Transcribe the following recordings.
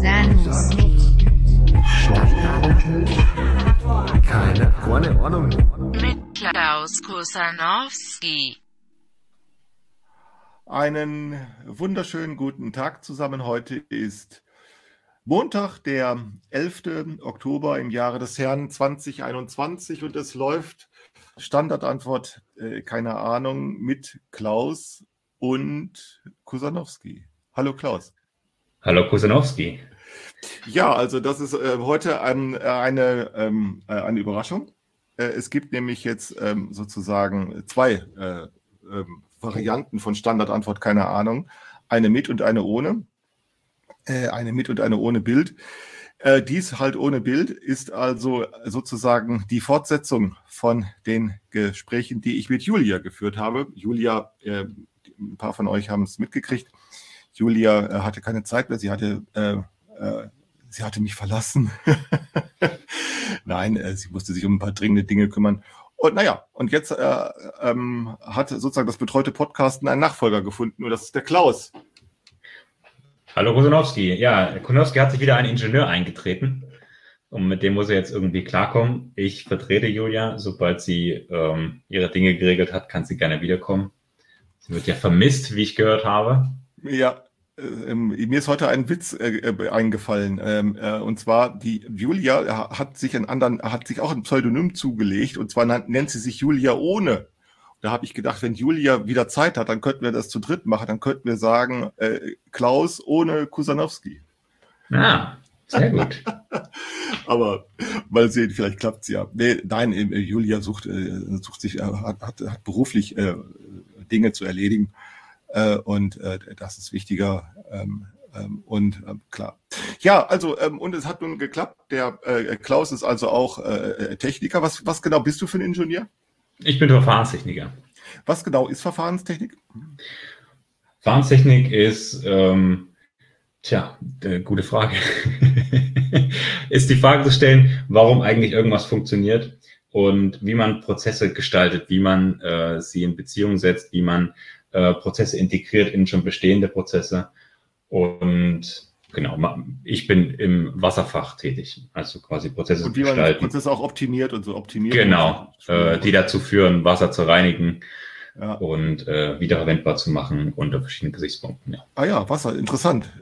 Senf. Keine Ahnung. Mit Klaus Kusanowski. Einen wunderschönen guten Tag zusammen. Heute ist Montag, der 11. Oktober im Jahre des Herrn 2021 und es läuft Standardantwort, keine Ahnung, mit Klaus und Kusanowski. Hallo Klaus. Hallo Kusanowski. Ja, also das ist heute eine Überraschung. Es gibt nämlich jetzt sozusagen zwei Varianten von Standardantwort, keine Ahnung. Eine mit und eine ohne. Eine mit und eine ohne Bild. Dies halt ohne Bild ist also sozusagen die Fortsetzung von den Gesprächen, die ich mit Julia geführt habe. Julia, ein paar von euch haben es mitgekriegt. Julia hatte keine Zeit mehr, sie hatte mich verlassen. Nein, sie musste sich um ein paar dringende Dinge kümmern. Und naja, und jetzt hat sozusagen das betreute Podcasten einen Nachfolger gefunden und das ist der Klaus. Hallo Kusanowski. Ja, Kusanowski hat sich wieder einen Ingenieur eingetreten und mit dem muss er jetzt irgendwie klarkommen. Ich vertrete Julia. Sobald sie ihre Dinge geregelt hat, kann sie gerne wiederkommen. Sie wird ja vermisst, wie ich gehört habe. Ja, mir ist heute ein Witz eingefallen. Und zwar, die Julia hat sich auch ein Pseudonym zugelegt und zwar nennt sie sich Julia ohne. Da habe ich gedacht, wenn Julia wieder Zeit hat, dann könnten wir das zu dritt machen. Dann könnten wir sagen, Klaus ohne Kusanowski. Ah, sehr gut. Aber mal sehen, vielleicht klappt's ja. Nein, Julia hat beruflich Dinge zu erledigen. Und das ist wichtiger. Klar. Ja, also, und es hat nun geklappt. Der Klaus ist also auch Techniker. Was genau bist du für ein Ingenieur? Ich bin Verfahrenstechniker. Was genau ist Verfahrenstechnik? Verfahrenstechnik ist, gute Frage. Ist die Frage zu stellen, warum eigentlich irgendwas funktioniert und wie man Prozesse gestaltet, wie man sie in Beziehung setzt, wie man Prozesse integriert in schon bestehende Prozesse. Und genau, ich bin im Wasserfach tätig, also quasi Prozesse und wie man gestalten. Prozesse auch optimiert und so optimiert. Genau, die dazu führen, Wasser zu reinigen. Ja. Und wiederverwendbar zu machen unter verschiedenen Gesichtspunkten. Ja. Ah ja, Wasser, interessant.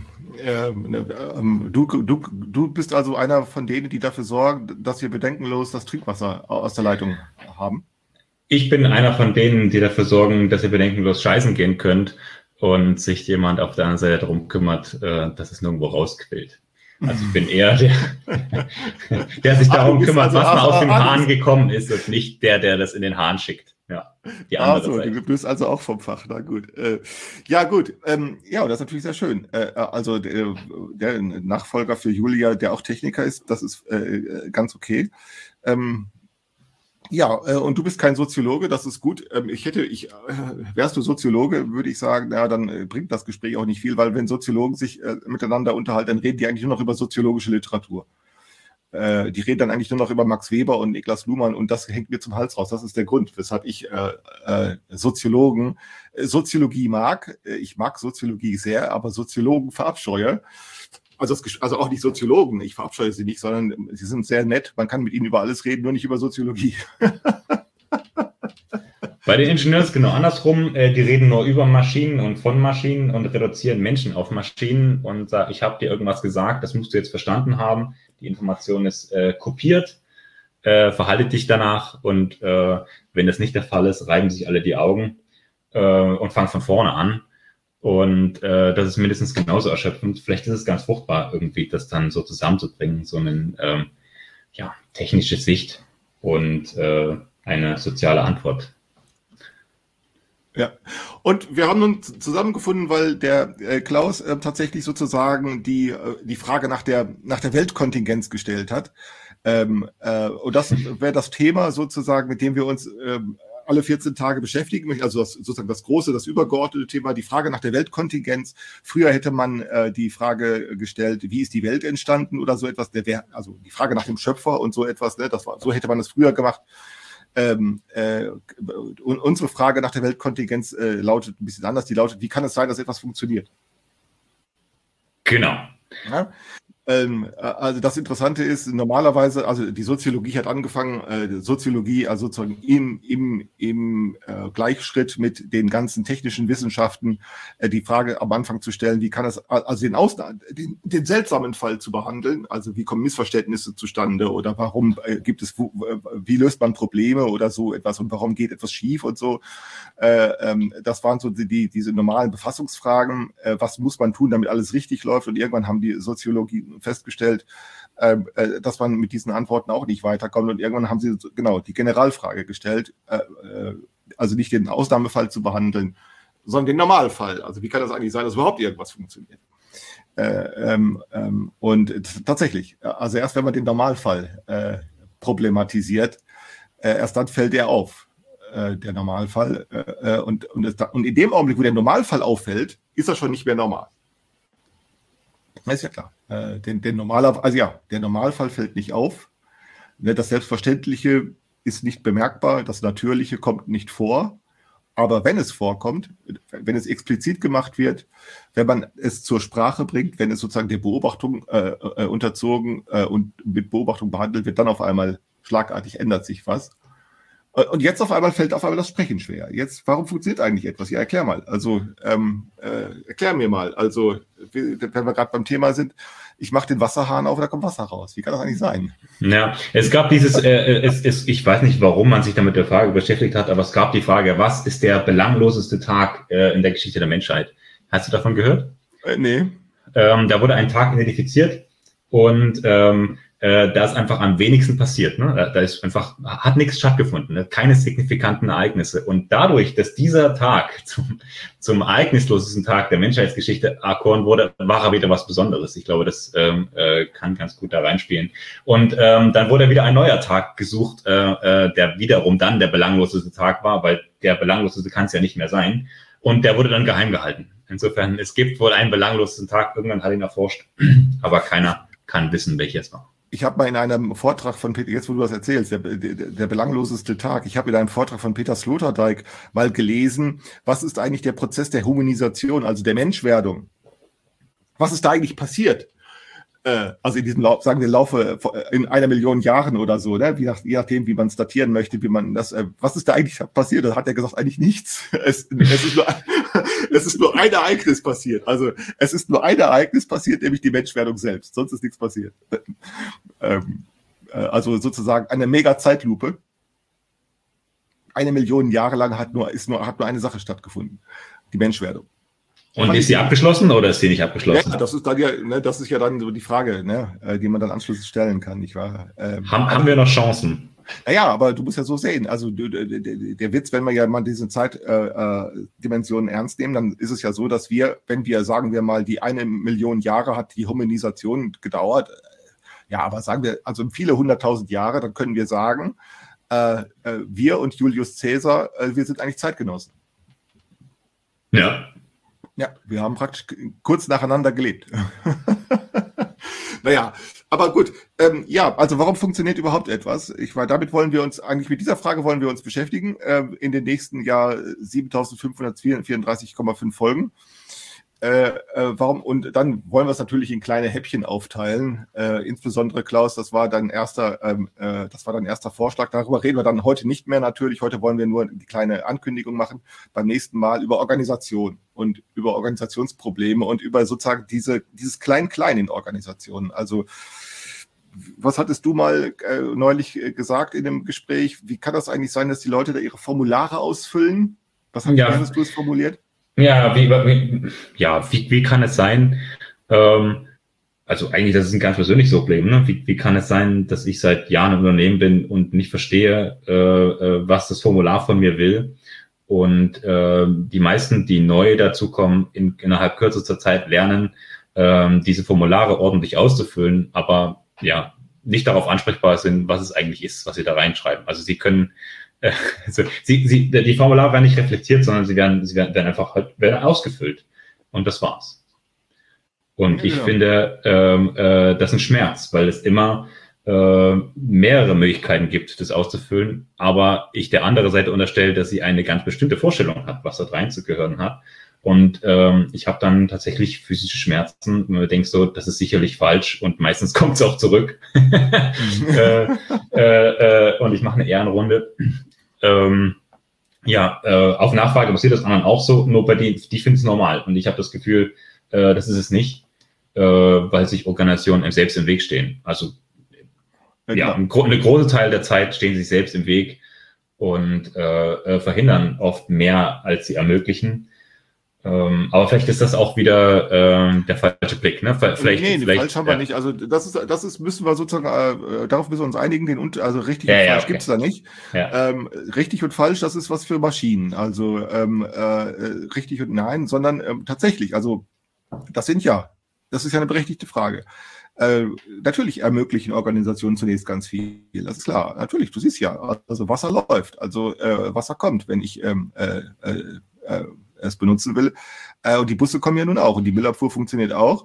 Du bist also einer von denen, die dafür sorgen, dass wir bedenkenlos das Trinkwasser aus der Leitung haben? Ich bin einer von denen, die dafür sorgen, dass ihr bedenkenlos scheißen gehen könnt und sich jemand auf der anderen Seite darum kümmert, dass es nirgendwo rausquillt. Also ich bin eher der sich darum kümmert, was mal aus dem Hahn gekommen ist und nicht der das in den Hahn schickt. Ja, die andere Seite. Du bist also auch vom Fach, na gut. Ja gut, ja, das ist natürlich sehr schön. Also der Nachfolger für Julia, der auch Techniker ist, das ist ganz okay. Ja, und du bist kein Soziologe, das ist gut. Wärst du Soziologe, würde ich sagen, na, dann bringt das Gespräch auch nicht viel, weil wenn Soziologen sich miteinander unterhalten, dann reden die eigentlich nur noch über soziologische Literatur. Die reden dann eigentlich nur noch über Max Weber und Niklas Luhmann und das hängt mir zum Hals raus. Das ist der Grund, weshalb ich Soziologie mag. Ich mag Soziologie sehr, aber Soziologen verabscheue. Also auch nicht Soziologen, ich verabscheue sie nicht, sondern sie sind sehr nett. Man kann mit ihnen über alles reden, nur nicht über Soziologie. Bei den Ingenieuren ist es genau andersrum. Die reden nur über Maschinen und von Maschinen und reduzieren Menschen auf Maschinen und sagen, ich habe dir irgendwas gesagt, das musst du jetzt verstanden haben. Die Information ist kopiert, verhalte dich danach und wenn das nicht der Fall ist, reiben sich alle die Augen und fangen von vorne an. Und das ist mindestens genauso erschöpfend. Vielleicht ist es ganz fruchtbar, irgendwie das dann so zusammenzubringen, so eine technische Sicht und eine soziale Antwort. Ja, und wir haben nun zusammengefunden, weil der Klaus tatsächlich sozusagen die Frage nach der Weltkontingenz gestellt hat. Und das wäre das Thema sozusagen, mit dem wir uns alle 14 Tage beschäftigen möchten. Also sozusagen das große, das übergeordnete Thema, die Frage nach der Weltkontingenz. Früher hätte man die Frage gestellt, wie ist die Welt entstanden oder so etwas. Also die Frage nach dem Schöpfer und so etwas. Ne? So hätte man es früher gemacht. Unsere Frage nach der Weltkontingenz lautet ein bisschen anders. Die lautet, wie kann es sein, dass etwas funktioniert? Genau. Ja? Also das Interessante ist, normalerweise, also die Soziologie hat angefangen, Soziologie also sozusagen im Gleichschritt mit den ganzen technischen Wissenschaften die Frage am Anfang zu stellen, wie kann es, also den seltsamen Fall zu behandeln, also wie kommen Missverständnisse zustande oder warum wie löst man Probleme oder so etwas und warum geht etwas schief und so. Das waren so diese normalen Befassungsfragen, was muss man tun, damit alles richtig läuft, und irgendwann haben die Soziologie festgestellt, dass man mit diesen Antworten auch nicht weiterkommt, und irgendwann haben sie genau die Generalfrage gestellt, also nicht den Ausnahmefall zu behandeln, sondern den Normalfall. Also wie kann das eigentlich sein, dass überhaupt irgendwas funktioniert? Und tatsächlich, also erst wenn man den Normalfall problematisiert, erst dann fällt er auf, der Normalfall. Und in dem Augenblick, wo der Normalfall auffällt, ist er schon nicht mehr normal. Das ist ja klar. Der Normalfall fällt nicht auf. Das Selbstverständliche ist nicht bemerkbar, das Natürliche kommt nicht vor. Aber wenn es vorkommt, wenn es explizit gemacht wird, wenn man es zur Sprache bringt, wenn es sozusagen der Beobachtung unterzogen und mit Beobachtung behandelt wird, dann auf einmal schlagartig ändert sich was. Und jetzt fällt auf einmal das Sprechen schwer. Jetzt, warum funktioniert eigentlich etwas? Ja, erklär mal. Also, erklär mir mal. Also, wenn wir gerade beim Thema sind, ich mache den Wasserhahn auf und da kommt Wasser raus. Wie kann das eigentlich sein? Ja, es gab dieses, ich weiß nicht, warum man sich damit der Frage beschäftigt hat, aber es gab die Frage, was ist der belangloseste Tag in der Geschichte der Menschheit? Hast du davon gehört? Nee. Da wurde ein Tag identifiziert und da ist einfach am wenigsten passiert. Ne? Da ist einfach, hat nichts stattgefunden, ne? Keine signifikanten Ereignisse. Und dadurch, dass dieser Tag zum ereignislosesten Tag der Menschheitsgeschichte erkoren wurde, war er wieder was Besonderes. Ich glaube, das kann ganz gut da reinspielen. Und dann wurde wieder ein neuer Tag gesucht, der wiederum dann der belangloseste Tag war, weil der belangloseste kann es ja nicht mehr sein. Und der wurde dann geheim gehalten. Insofern, es gibt wohl einen belanglosesten Tag, irgendwann hat ihn erforscht, aber keiner kann wissen, welcher es war. Ich habe mal in einem Vortrag von Peter, jetzt wo du das erzählst, der belangloseste Tag, ich habe in einem Vortrag von Peter Sloterdijk mal gelesen, was ist eigentlich der Prozess der Humanisation, also der Menschwerdung? Was ist da eigentlich passiert? Also in diesem sagen wir Laufe in 1 Million Jahren oder so, ne? Je nachdem, wie man es datieren möchte, wie man das, was ist da eigentlich passiert? Da hat er gesagt, eigentlich nichts. Es ist nur ein Ereignis passiert. Also es ist nur ein Ereignis passiert, nämlich die Menschwerdung selbst. Sonst ist nichts passiert. Also sozusagen eine Mega-Zeitlupe. 1 Million Jahre lang hat nur eine Sache stattgefunden. Die Menschwerdung. Und ist sie abgeschlossen oder ist sie nicht abgeschlossen? Ja, das ist dann ja, ne, das ist ja dann so die Frage, ne, die man dann anschließend stellen kann, nicht wahr? Haben wir noch Chancen? Naja, aber du musst ja so sehen, also der Witz, wenn wir ja mal diese Zeitdimensionen ernst nehmen, dann ist es ja so, dass wenn wir, sagen wir mal, die 1 Million Jahre hat die Hominisation gedauert, ja, aber sagen wir, also viele 100.000 Jahre, dann können wir sagen, wir und Julius Caesar, wir sind eigentlich Zeitgenossen. Ja. Ja, wir haben praktisch kurz nacheinander gelebt. Naja, aber gut. Ja, also warum funktioniert überhaupt etwas? Mit dieser Frage wollen wir uns beschäftigen in den nächsten 7.534,5 Folgen. Warum? Und dann wollen wir es natürlich in kleine Häppchen aufteilen. Insbesondere, Klaus, das war dein erster Vorschlag. Darüber reden wir dann heute nicht mehr natürlich. Heute wollen wir nur die kleine Ankündigung machen. Beim nächsten Mal über Organisation und über Organisationsprobleme und über sozusagen dieses Klein-Klein in Organisationen. Also, was hattest du mal neulich gesagt in dem Gespräch? Wie kann das eigentlich sein, dass die Leute da ihre Formulare ausfüllen? Hast du es formuliert? Ja, wie kann es sein, also eigentlich, das ist ein ganz persönliches Problem, ne? Wie kann es sein, dass ich seit Jahren im Unternehmen bin und nicht verstehe, was das Formular von mir will? Und die meisten, die neu dazukommen, innerhalb kürzester Zeit lernen, diese Formulare ordentlich auszufüllen, aber ja, nicht darauf ansprechbar sind, was es eigentlich ist, was sie da reinschreiben. Also sie können die Formulare werden nicht reflektiert, sondern sie werden einfach werden ausgefüllt. Und das war's. Und ich finde, das ist ein Schmerz, weil es immer mehrere Möglichkeiten gibt, das auszufüllen, aber ich der anderen Seite unterstelle, dass sie eine ganz bestimmte Vorstellung hat, was da reinzugehören hat. Und ich habe dann tatsächlich physische Schmerzen und man denkt so, das ist sicherlich falsch und meistens kommt es auch zurück. Und ich mache eine Ehrenrunde. Auf Nachfrage passiert das anderen auch so, nur bei denen, die finden es normal. Und ich habe das Gefühl, das ist es nicht, weil sich Organisationen einem selbst im Weg stehen. Also eine große Teil der Zeit stehen sie sich selbst im Weg und verhindern oft mehr, als sie ermöglichen. Aber vielleicht ist das auch wieder der falsche Blick, ne? Vielleicht falsch haben wir nicht. Also müssen wir sozusagen, darauf müssen wir uns einigen, also richtig und falsch gibt's da nicht. Ja. Richtig und falsch, das ist was für Maschinen. Also richtig und nein, sondern tatsächlich, also das ist ja eine berechtigte Frage. Natürlich ermöglichen Organisationen zunächst ganz viel, das ist klar. Natürlich, du siehst ja, also Wasser läuft, also Wasser kommt, wenn ich es benutzen will. Und die Busse kommen ja nun auch und die Müllabfuhr funktioniert auch.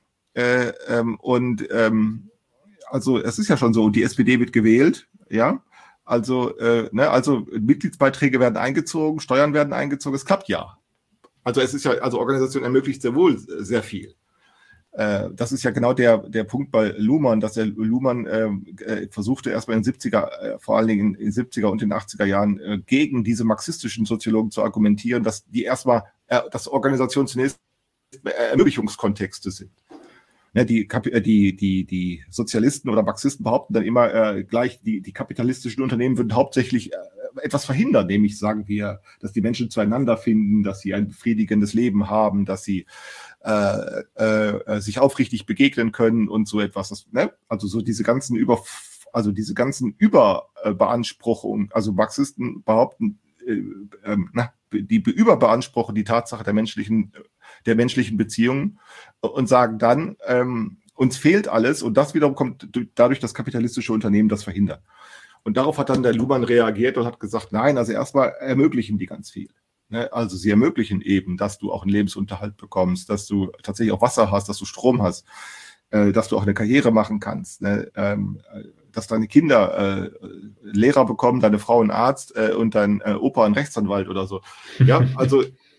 Also es ist ja schon so, und die SPD wird gewählt, ja. Also Mitgliedsbeiträge werden eingezogen, Steuern werden eingezogen, es klappt ja. Also es ist ja, also Organisation ermöglicht sehr wohl sehr viel. Das ist ja genau der Punkt bei Luhmann, dass der Luhmann versuchte erstmal in den 70er, vor allen Dingen in den 70er und den 80er Jahren gegen diese marxistischen Soziologen zu argumentieren, dass die erstmal, dass Organisationen zunächst Ermöglichungskontexte sind. Ne, die Sozialisten oder Marxisten behaupten dann immer gleich, die kapitalistischen Unternehmen würden hauptsächlich etwas verhindern, nämlich sagen wir, dass die Menschen zueinander finden, dass sie ein befriedigendes Leben haben, dass sie sich aufrichtig begegnen können und so etwas. Ne? Also so diese ganzen Überbeanspruchungen, also Marxisten behaupten, die überbeanspruchen die Tatsache der menschlichen Beziehungen und sagen dann, uns fehlt alles und das wiederum kommt dadurch, dass kapitalistische Unternehmen das verhindern. Und darauf hat dann der Luhmann reagiert und hat gesagt, nein, also erstmal ermöglichen die ganz viel. Ne? Also sie ermöglichen eben, dass du auch einen Lebensunterhalt bekommst, dass du tatsächlich auch Wasser hast, dass du Strom hast, dass du auch eine Karriere machen kannst, ne? Dass deine Kinder Lehrer bekommen, deine Frau einen Arzt und dein Opa einen Rechtsanwalt oder so. Ja, also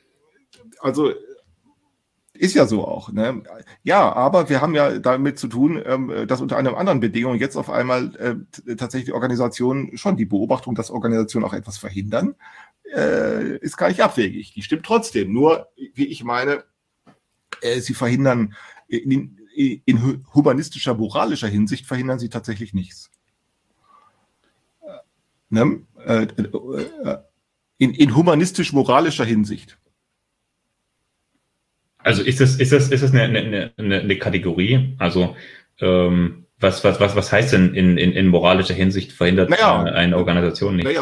ist ja so auch. Ne? Ja, aber wir haben ja damit zu tun, dass unter einer anderen Bedingung jetzt auf einmal tatsächlich Organisationen schon die Beobachtung, dass Organisationen auch etwas verhindern, ist gar nicht abwegig. Die stimmt trotzdem. Nur, wie ich meine, sie verhindern in humanistischer, moralischer Hinsicht verhindern sie tatsächlich nichts. Ne? In humanistisch-moralischer Hinsicht. Also ist das eine Kategorie? Also was heißt denn in moralischer Hinsicht verhindert eine Organisation nicht?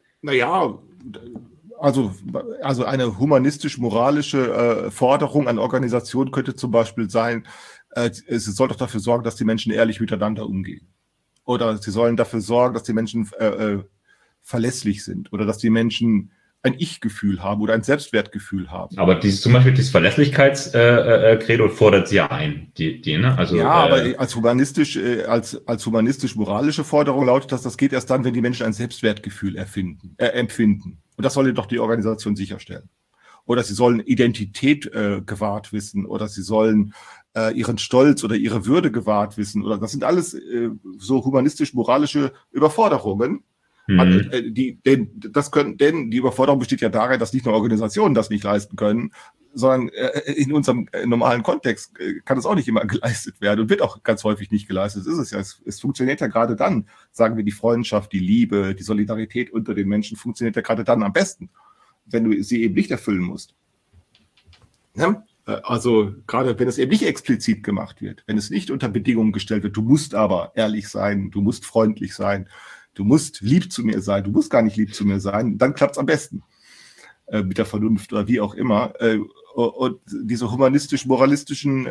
Also eine humanistisch-moralische Forderung an Organisationen könnte zum Beispiel sein, es soll doch dafür sorgen, dass die Menschen ehrlich miteinander umgehen. Oder sie sollen dafür sorgen, dass die Menschen verlässlich sind oder dass die Menschen ein Ich-Gefühl haben oder ein Selbstwertgefühl haben. Aber zum Beispiel dieses Verlässlichkeitskredo fordert sie ja ein, ne? Also, ja, aber als humanistisch-moralische Forderung lautet das geht erst dann, wenn die Menschen ein Selbstwertgefühl empfinden. Und das soll doch die Organisation sicherstellen. Oder sie sollen Identität gewahrt wissen oder sie sollen ihren Stolz oder ihre Würde gewahrt wissen. Oder das sind alles so humanistisch-moralische Überforderungen. Die Überforderung besteht ja darin, dass nicht nur Organisationen das nicht leisten können, sondern in unserem normalen Kontext kann es auch nicht immer geleistet werden und wird auch ganz häufig nicht geleistet. Das ist es ja. Es funktioniert ja gerade dann, sagen wir, die Freundschaft, die Liebe, die Solidarität unter den Menschen funktioniert ja gerade dann am besten, wenn du sie eben nicht erfüllen musst. Ja? Also gerade wenn es eben nicht explizit gemacht wird, wenn es nicht unter Bedingungen gestellt wird, du musst aber ehrlich sein, du musst freundlich sein, du musst lieb zu mir sein, du musst gar nicht lieb zu mir sein, dann klappt es am besten mit der Vernunft oder wie auch immer. Und diese humanistisch-moralistischen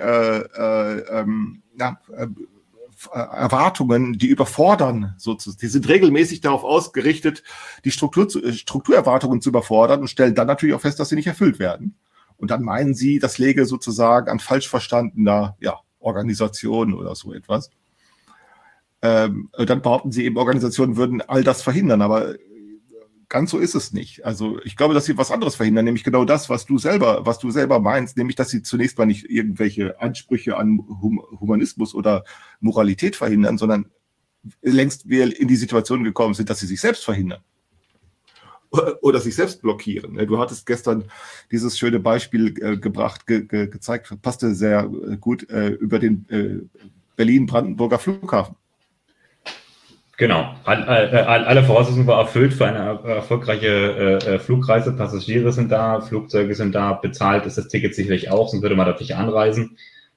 Erwartungen, die überfordern sozusagen, die sind regelmäßig darauf ausgerichtet, die Strukturerwartungen zu überfordern und stellen dann natürlich auch fest, dass sie nicht erfüllt werden. Und dann meinen sie, das läge sozusagen an falsch verstandener Organisation oder so etwas. Dann behaupten sie eben, Organisationen würden all das verhindern, aber ganz so ist es nicht. Also ich glaube, dass sie was anderes verhindern, nämlich genau das, was du selber meinst, nämlich, dass sie zunächst mal nicht irgendwelche Ansprüche an Humanismus oder Moralität verhindern, sondern längst wir in die Situation gekommen sind, dass sie sich selbst verhindern. Oder sich selbst blockieren. Du hattest gestern dieses schöne Beispiel gezeigt, passte sehr gut über den Berlin-Brandenburger Flughafen. Genau. Alle Voraussetzungen waren erfüllt für eine erfolgreiche Flugreise. Passagiere sind da, Flugzeuge sind da, bezahlt ist das Ticket sicherlich auch, sonst würde man dort nicht anreisen.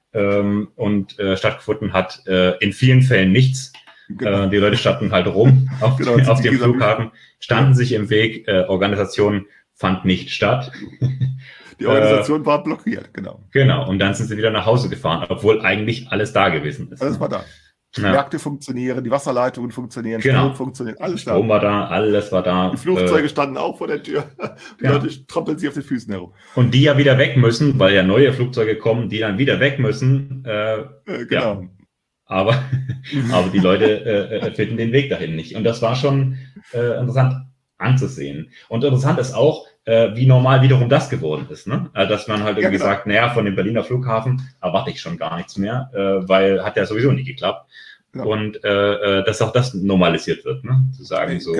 Und stattgefunden hat in vielen Fällen nichts. Genau. Die Leute standen halt rum auf dem Flughafen, standen sich im Weg, Organisation fand nicht statt. Die Organisation war blockiert, genau. Genau, und dann sind sie wieder nach Hause gefahren, obwohl eigentlich alles da gewesen ist. Alles war da. Die Märkte funktionieren, die Wasserleitungen funktionieren, Strom funktioniert, alles Strom war da, alles war da. Die Flugzeuge standen auch vor der Tür. Die Leute trampeln sich auf den Füßen herum. Und die ja wieder weg müssen, weil ja neue Flugzeuge kommen, die dann wieder weg müssen. Genau. Ja. Aber die Leute finden den Weg dahin nicht. Und das war schon interessant anzusehen. Und interessant ist auch, wie normal wiederum das geworden ist. Ne? Dass man halt irgendwie sagt, naja, von dem Berliner Flughafen erwarte ich schon gar nichts mehr, weil hat ja sowieso nie geklappt. Genau. Und dass auch das normalisiert wird, ne? Zu sagen so,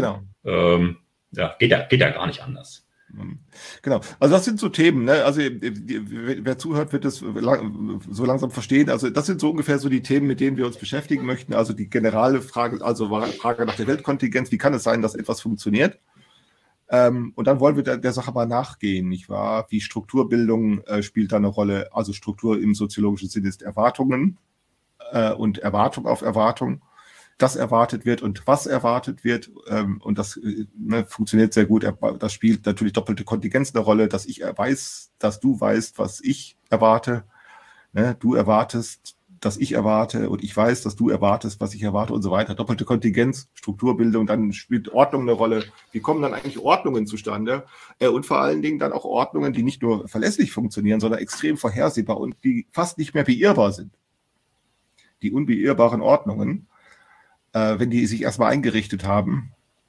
geht ja gar nicht anders. Genau, also das sind so Themen, ne? Also wer zuhört, wird es so langsam verstehen. Also das sind so ungefähr so die Themen, mit denen wir uns beschäftigen möchten. Also die generelle Frage, also Frage nach der Weltkontingenz, wie kann es sein, dass etwas funktioniert? Und dann wollen wir der Sache mal nachgehen, nicht wahr? Wie Strukturbildung spielt da eine Rolle? Also Struktur im soziologischen Sinne ist Erwartungen und Erwartung auf Erwartung. Das erwartet wird und was erwartet wird, und das funktioniert sehr gut. Das spielt natürlich doppelte Kontingenz eine Rolle, dass ich weiß, dass du weißt, was ich erwarte. Ne? Du erwartest, dass ich erwarte und ich weiß, dass du erwartest, was ich erwarte und so weiter. Doppelte Kontingenz, Strukturbildung, dann spielt Ordnung eine Rolle. Wie kommen dann eigentlich Ordnungen zustande? Und vor allen Dingen dann auch Ordnungen, die nicht nur verlässlich funktionieren, sondern extrem vorhersehbar und die fast nicht mehr beirrbar sind. Die unbeirrbaren Ordnungen, wenn die sich erstmal eingerichtet haben.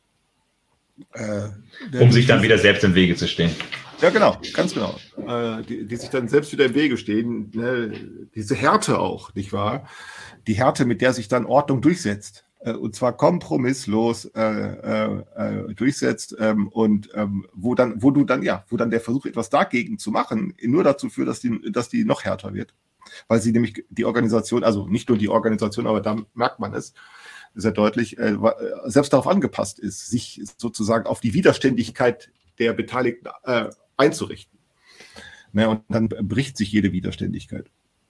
Um sich dann wieder selbst im Wege zu stehen. Ja, genau, ganz genau. Die sich dann selbst wieder im Wege stehen. Ne? Diese Härte auch, nicht wahr? Die Härte, mit der sich dann Ordnung durchsetzt. Und zwar kompromisslos durchsetzt und wo dann der Versuch, etwas dagegen zu machen, nur dazu führt, dass die noch härter wird. Weil sie nämlich die Organisation, also nicht nur die Organisation, aber da merkt man es, sehr deutlich, selbst darauf angepasst ist, sich sozusagen auf die Widerständigkeit der Beteiligten einzurichten. Ne, und dann bricht sich jede Widerständigkeit.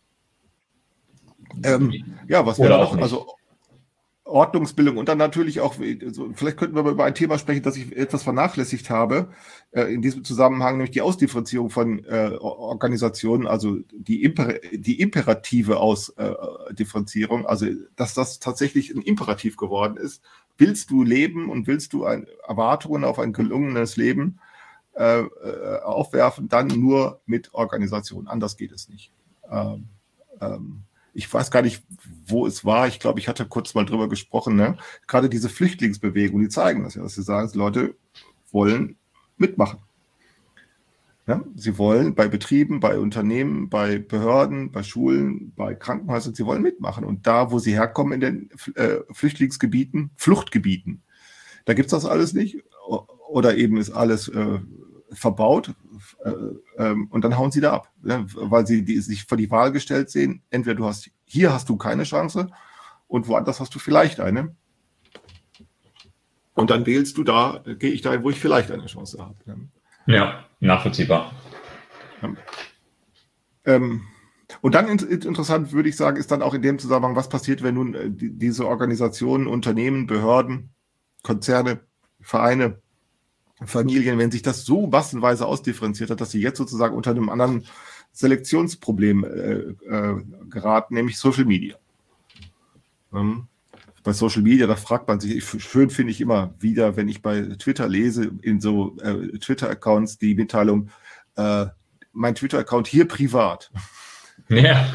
Was wäre noch? Also Ordnungsbildung und dann natürlich auch, vielleicht könnten wir mal über ein Thema sprechen, das ich etwas vernachlässigt habe, in diesem Zusammenhang, nämlich die Ausdifferenzierung von Organisationen, also die imperative Ausdifferenzierung, also dass das tatsächlich ein Imperativ geworden ist. Willst du leben und willst du Erwartungen auf ein gelungenes Leben aufwerfen, dann nur mit Organisation. Anders geht es nicht. Ich weiß gar nicht, wo es war. Ich glaube, ich hatte kurz mal drüber gesprochen. Ne? Gerade diese Flüchtlingsbewegung, die zeigen das ja, dass sie sagen, Leute wollen mitmachen. Ja? Sie wollen bei Betrieben, bei Unternehmen, bei Behörden, bei Schulen, bei Krankenhäusern, sie wollen mitmachen. Und da, wo sie herkommen in den Flüchtlingsgebieten, Fluchtgebieten, da gibt es das alles nicht. Oder eben ist alles verbaut und dann hauen sie da ab, ja, weil sie sich vor die Wahl gestellt sehen, entweder hier hast du keine Chance und woanders hast du vielleicht eine. Und dann wählst du da, gehe ich dahin, wo ich vielleicht eine Chance habe. Ja, nachvollziehbar. Und dann interessant, würde ich sagen, ist dann auch in dem Zusammenhang, was passiert, wenn nun diese Organisationen, Unternehmen, Behörden, Konzerne, Vereine, Familien, wenn sich das so massenweise ausdifferenziert hat, dass sie jetzt sozusagen unter einem anderen Selektionsproblem geraten, nämlich Social Media. Bei Social Media, da fragt man sich, schön finde ich immer wieder, wenn ich bei Twitter lese, in so Twitter-Accounts die Mitteilung, mein Twitter-Account hier privat. Ja.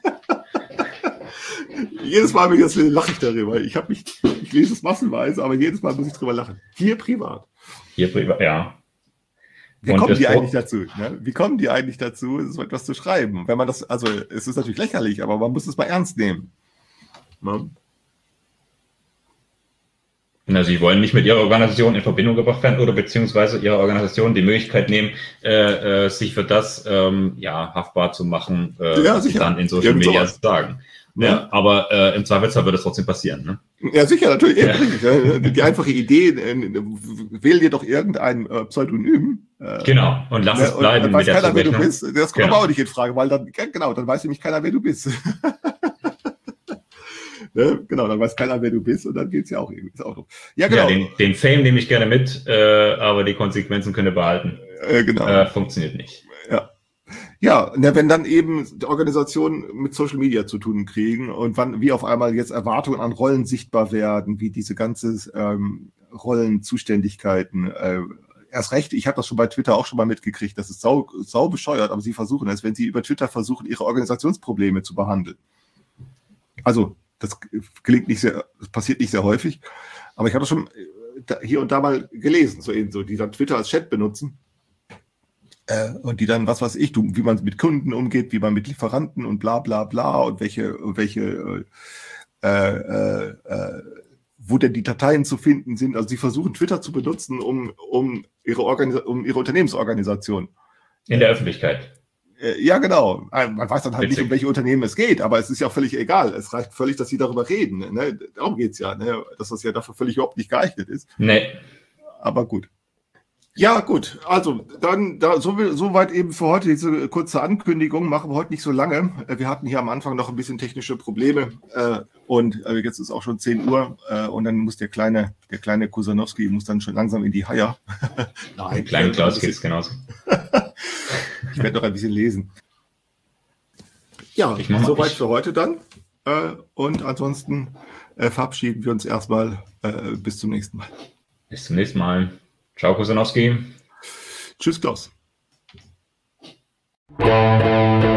Jedes Mal lache ich darüber. Ich lese es massenweise, aber jedes Mal muss ich drüber lachen. Hier privat. Hier privat, ja. Wie kommen die eigentlich dazu? Ne? Wie kommen die eigentlich dazu, so etwas zu schreiben? Wenn man das, also es ist natürlich lächerlich, aber man muss es mal ernst nehmen. Ne? Na, Sie wollen nicht mit Ihrer Organisation in Verbindung gebracht werden oder beziehungsweise Ihrer Organisation die Möglichkeit nehmen, sich für das haftbar zu machen, was Sie dann in Social Media sagen. Ja, aber im Zweifelsfall wird es trotzdem passieren. Ne? Ja, sicher, natürlich. Ja. Die einfache Idee, wähl dir doch irgendein Pseudonym. Genau, und lass es bleiben mit der keiner, wer du bist. Das kommt aber auch nicht in Frage, weil dann weiß nämlich keiner, wer du bist. Ne? Genau, dann weiß keiner, wer du bist und dann geht's ja auch irgendwie. Ist auch ja, genau. Ja, den Fame nehme ich gerne mit, aber die Konsequenzen könnt ihr behalten. Genau. Funktioniert nicht. Ja. Ja, wenn dann eben die Organisationen mit Social Media zu tun kriegen und wie auf einmal jetzt Erwartungen an Rollen sichtbar werden, wie diese ganze Rollenzuständigkeiten. Erst recht, ich habe das schon bei Twitter auch schon mal mitgekriegt, das ist sau bescheuert, aber sie versuchen es, wenn sie über Twitter versuchen, ihre Organisationsprobleme zu behandeln. Also, das gelingt nicht sehr, das passiert nicht sehr häufig, aber ich habe das schon hier und da mal gelesen, so die dann Twitter als Chat benutzen. Und die dann, was weiß ich, wie man mit Kunden umgeht, wie man mit Lieferanten und bla bla bla und wo denn die Dateien zu finden sind. Also sie versuchen Twitter zu benutzen, um ihre Unternehmensorganisation. In der Öffentlichkeit. Ja, genau. Man weiß dann halt nicht, um welche Unternehmen es geht, aber es ist ja völlig egal. Es reicht völlig, dass sie darüber reden. Ne? Darum geht's ja, ne? Dass das ja dafür völlig überhaupt nicht geeignet ist. Nee. Aber gut. Ja, gut. Also, dann soweit eben für heute diese kurze Ankündigung. Machen wir heute nicht so lange. Wir hatten hier am Anfang noch ein bisschen technische Probleme und jetzt ist auch schon 10 Uhr und dann muss der kleine Kusanowski muss dann schon langsam in die Haie. Nein, kleinen Klaus geht es genauso. Ich werde noch ein bisschen lesen. Ja, soweit für heute dann. Und ansonsten verabschieden wir uns erstmal. Bis zum nächsten Mal. Bis zum nächsten Mal. Ciao, Kusanowski. Tschüss, Klaus.